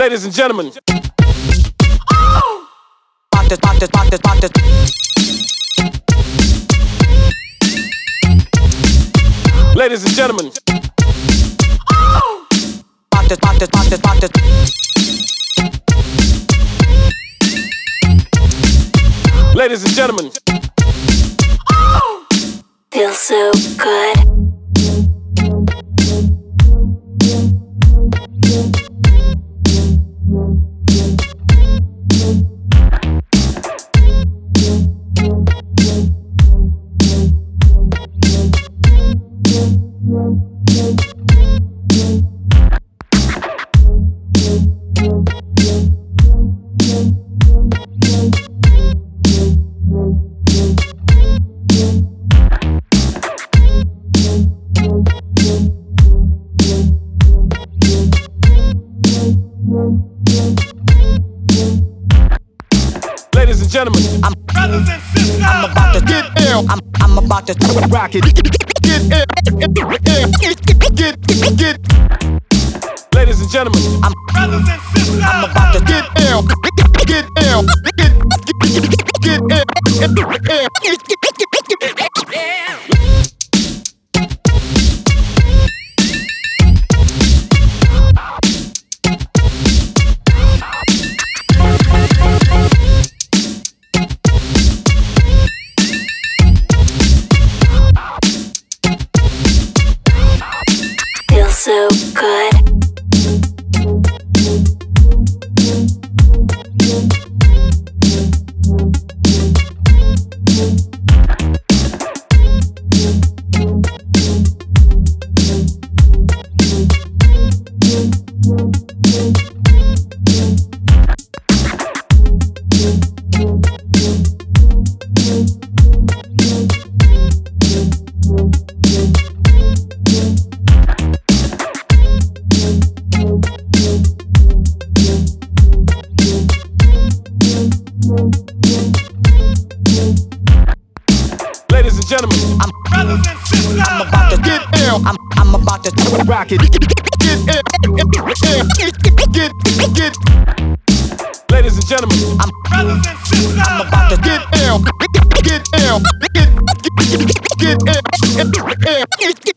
Ladies and gentlemen. Ladies and gentlemen. Ladies and gentlemen. Feels so good. Ladies and gentlemen, Brothers and sisters, I'm about to get ill. I'm about to rock it. Get ill. Get. ladies and gentlemen, brothers and sisters, I'm about to get ill. Get ill. Get ill. Feels so good. ladies and gentlemen, brothers and sisters, I'm about to get ill. I'm about to rock it. Get ill. Get. ladies and gentlemen, brothers and sisters, I'm about to get ill. Get ill. Get